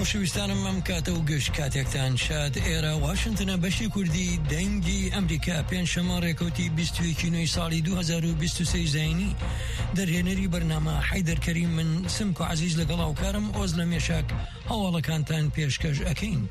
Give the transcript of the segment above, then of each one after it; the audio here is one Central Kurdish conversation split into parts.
خۆشەویستانم ئەم کاتە و گەشت کاتێکتان شاد ئێرە واشنتنە بەشی کوردی دەنگی ئەمریکا پێنجشەمە ڕێکەوتی 21 نوێی ساڵی 2023 زاینی دەرهێنەری بەرنامە حەیدەر کەریم من سمک و عەزیز لەگەڵ هاوکارم ئۆز لە مێشاک هەواڵەکانتان پێشکەش ئەکەین.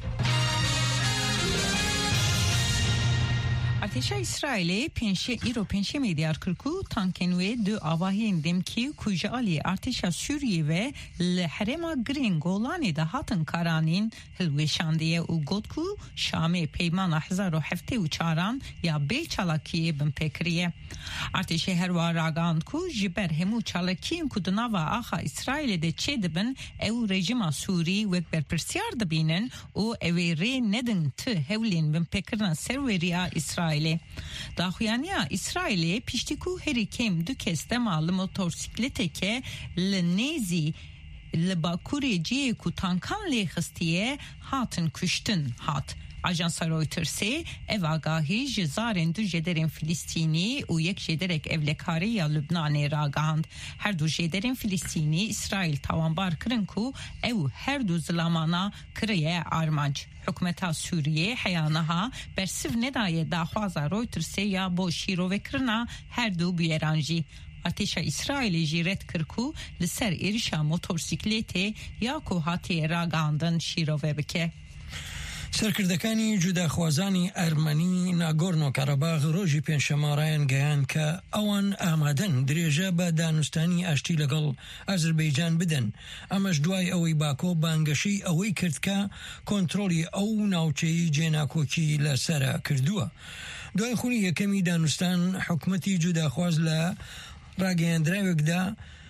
ارتشا اسرائیل پنشه میدیار کرکو تانکنوی دو آواهین دمکی کجالی ارتشا سوریه و لحرما گرین گولانی ده هاتن کارانین هلوشاندیه و گودکو شامه پیمان 1074 یا بی چالاکیه بم پکریه. ارتشا هروا راگاند کو جبر همو چالاکیم کدناوا آخا اسرائیل ده چه دبن او رژیم سوری وک بر پرسیار دبینن او اوی ری ندن ته هولین بم پکرنا سروریا اسرائیل. داخویانیا اسرائیل پیشتیکو هری کم دو کسته مال موتورسیکلته که لنیزی لباکوری جیه کو تانکان لیخستیه هاتن کشتن هات. آژانس رویترز ev آگاهی جزارن دو جدرن فلسطینی و یک جدرک evlekari یا لبنان راگاند. هر دو جدرن فلسطینی اسرائیل توانبار کرن کو او هر دو زلامانا کریه آرمانج. حکومت سوریه حیانها بر سف ندای داخواز رویترز یا با شیرو وکرنا هر دو بیرانجی. ارتشا اسرائیل جیرت کرکو لسر ایرشا موتورسیکلته یا کو هاتی راگاندن شیرو بکه. سەرکردەکانی جوداخوازانی ئەرمەنی ناگۆرنۆ کارەباغ ڕۆژی پێنجشەمەڕایان گەیان کە ئەوان ئامادەن درێژە بە دانوستانی ئاشتی لەگەڵ ئەزەربەیجان بدەن. ئەمەش دوای ئەوەی باکۆ بانگەشەی ئەوەی کرد کە کۆنتڕۆلی ئەو ناوچەی جێناکۆکی لەسەرە کردووە. دوای خونی یەکەمی دانوستان حکومەتی جوداخواز لە ڕاگەیاندراوێکدا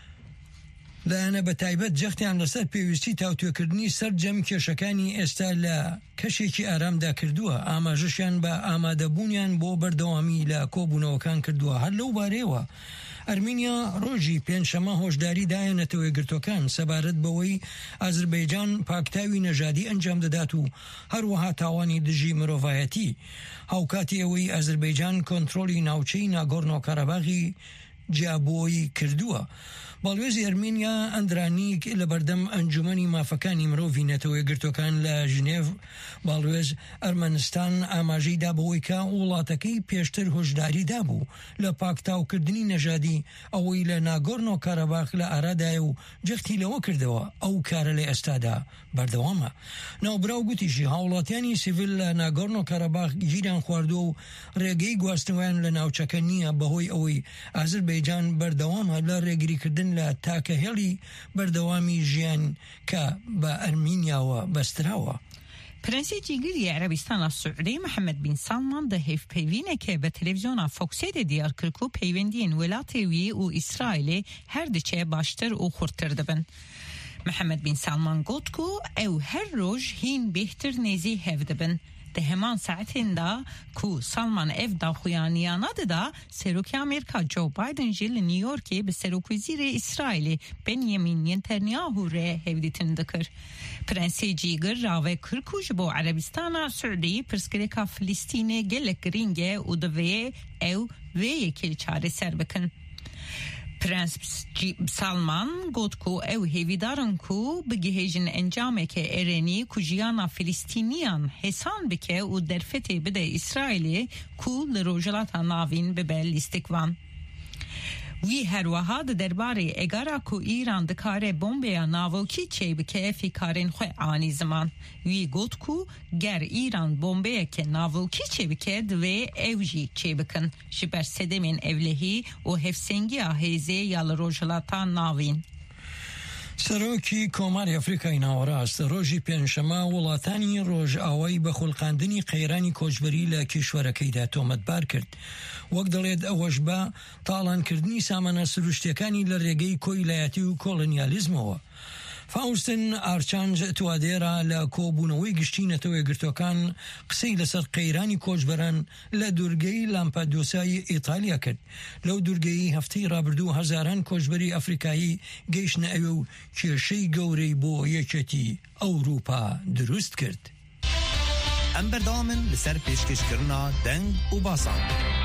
لایەنە بە تایبەت جەختیان لەسەر پێویستی تاوتوێکردنی سەرجەم کێشەکانی ئێستا لە کەشێکی ئارامدا کردووە. ئاماژەشیان بە ئامادەبوونیان بۆ بەردەوامی لە کۆبوونەوەکان کردووە. هەر لەو بارەیەوە ئەرمینیا ڕۆژی پێنجشەمە هۆشداری دایەنێتەوە یەکگرتوەکان سەبارەت بەوەی ئازەربەیجان پاکتاوی نەژادی ئەنجام دەدات و هەروەها تاوانی دژی مرۆڤایەتی. هاوکاتی ئەوەی ئازەربەیجان کۆنتڕۆلی ناوچەی ناگۆرنۆ کارەباغی جیابۆیی کردووە. باڵوێزی ئەرمینیا ئەندرانیک لە بەردەم ئەنجومەنی مافەکانی مرۆڤی نێتەوە یەکگرتوەکان لە ژنێڤ باڵوێز ئەرمەنستان ئاماژەی دا بەوەی کە وڵاتەکەی پێشتر هۆشداری دابوو لە پاکتاوکردنی نەژادی ئەوەی لە ناگۆرنۆ کارەباغ لە ئارادایە و جەختی لەوە کردەوە ئەو کارە لە ئێستادا بەردەوامە. ناوبراو گوتیشی هاوڵاتیانی سیڤیل لە ناگۆرنۆ کارەباغ گیریان خواردووە و ڕێگەی گواستنەوەیان لە ناوچەکە نییە بەهۆی ئەوەی ئازەربەیجان بەردەوامە لە ڕێگریکردن لە تاکەهێڵی بەردەوامی ژیان کە بە ئەرمینیاوە بەستراوە. پرنسی جیگری عربستان السعودی محمد بن سلمان ده هیف پیوینه که به تلویزیون فوکسید دیار کرکو پیوندین ولاتوی و اسرائیل هر دچه باشتر و خورتر دبن. محمد بن سلمان گفت کو او هر روز هین بهتر نزی هف دبن. ده همان ساعتinde ku Salman ev daxuyaniyana da Seruki Amerika Joe Biden jil New York'e be Serukviziri İsrail'i Benjamin Netanyahu re hevditin dikir. Prensi Jiger rave kırkuj bo Arabistana Suudi perskreka Filistine gelek ringe u dve ev ve yekil çare serbekin. Prens Salman گفت کو او هیویدارن کو بگهیجن انجامه که ارنی کجیانا فلسطینیان حسان بکه و درفته بده اسرائیلی کو لروجلات ناوین ببل استکوان. وی هر وها درباره اگرا کو ایران دکاره بمبیا ناوکی چه بکه فیکارن خو آنی زمان. وی گفت کو گر ایران بمبیا که ناوکی چه بکه دوی اوجی چه بکن. شبر سدمین اولهی و هفسنگی آهیزه یال روجلاتا ناوین. سەرۆکی کۆماری ئەفریقای ناوەڕاست ڕۆژی پێنجشەمە وڵاتانی ڕۆژئاوایی بە خوڵقاندنی قەیرانی کۆچبەری لە کیشوەرەکەیدا تۆمەتبار کرد. وەک دەڵێت ئەوەش بە تاڵانکردنی سامانە سروشتیەکانی لە ڕێگەی کۆیلایەتی و کۆڵۆنیالیزمەوە. فاوستن ئارچانج توادێرا لە کۆبوونەوەی گشتینەتەوە یەکگرتوەکان قسەی لەسەر قەیرانی کۆچبەران لە دوورگەی لامپەدوسای ئیتالیا کرد. لەو دوورگەی هەفتەی ڕابردوو هەزاران کۆچبەری ئەفریقایی گەیشتنە ئەوێ و کێشەی گەورەی بۆ یەکێتی ئەوروپا دروست کرد. ئەم بەردەوامن لەسەر پێشکەشکردنا دەنگ و باسان.